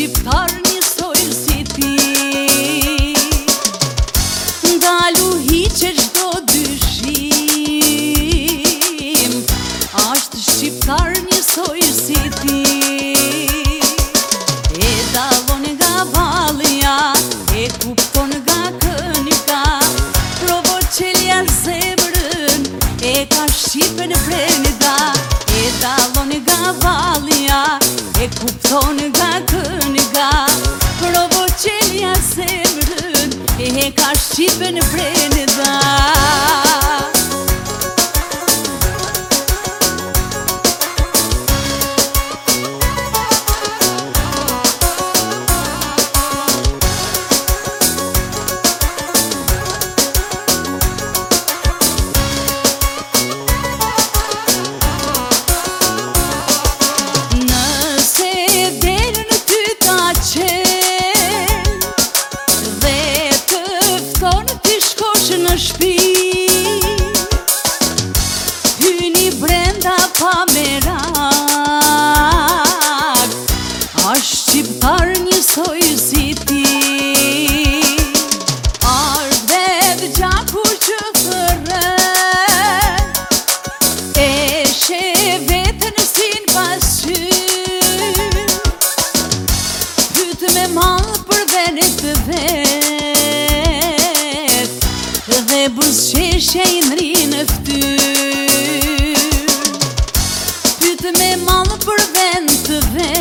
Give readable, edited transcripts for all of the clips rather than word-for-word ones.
shqiptar njësoj si ti. Ndalu hiqe çdo dyshim, ashtë shqiptar njësoj si ti. E dallon nga vallja, e kupton nga kënika, provo qelja zemrën, e ka Shqipen brenda. E dallon nga vallja, e kupton nga kënika, provo qelja zemrën, e ka Shqipen brenda. Në shpi hyni brenda pa merak, ashtë shqiptar njësoj si ti. Ardhet gjaku që thërret, e she vetën sin pasqyr, pytë me malë për venet të vet, dhe buzëqeshja i nri në fytyr. Pytë me malë për vend të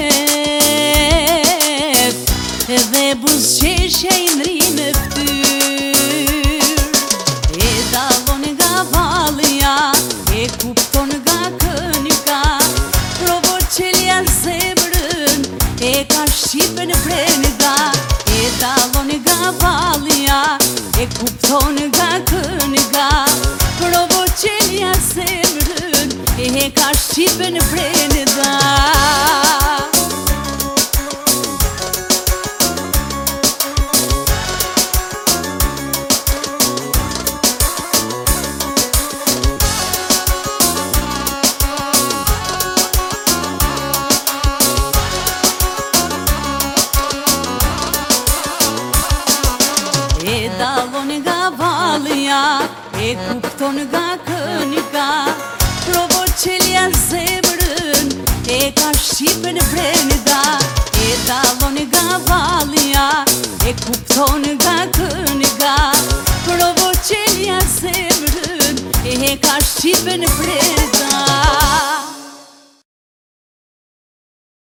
vet, dhe buzëqeshja i nri në fytyr. E dallon nga vallja, e kupton nga kënika, provo qelja zemrën, e ka Shqipen brenda. E dallon nga vallja, e kupton nga kënika, provo qelja zemrën, e ka Shqipen brenda. E dallon nga vallja, e kupton nga kënika, provo qelja zemrën, e ka Shqipen brenda. E dallon nga vallja, e kupton nga kënika, provo qelja zemrën, e ka Shqipen brenda.